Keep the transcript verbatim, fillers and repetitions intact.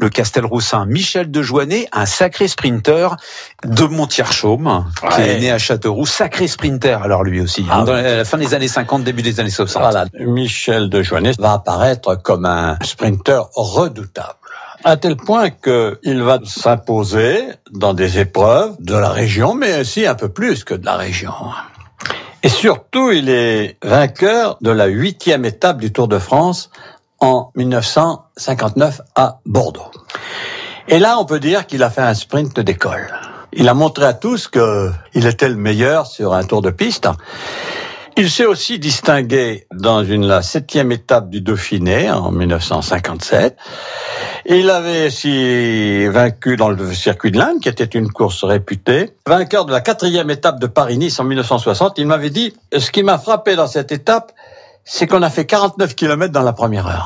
le Castelroussin Michel Dejoinnet, un sacré sprinter de Montier-Chaume, ouais. qui est né à Châteauroux, sacré sprinter alors lui aussi, ah, dans oui. la fin des années cinquante, début des années soixante. Voilà, Michel Dejoinnet va apparaître comme un sprinter redoutable. À tel point qu'il va s'imposer dans des épreuves de la région, mais aussi un peu plus que de la région. Et surtout, il est vainqueur de la huitième étape du Tour de France en dix-neuf cent cinquante-neuf à Bordeaux. Et là, on peut dire qu'il a fait un sprint d'école. Il a montré à tous qu'il était le meilleur sur un tour de piste. Il s'est aussi distingué dans une, la septième étape du Dauphiné en dix-neuf cent cinquante-sept. Il avait aussi vaincu dans le circuit de l'Inde, qui était une course réputée. Vainqueur de la quatrième étape de Paris-Nice en dix-neuf cent soixante, il m'avait dit « Ce qui m'a frappé dans cette étape, c'est qu'on a fait quarante-neuf kilomètres dans la première heure. »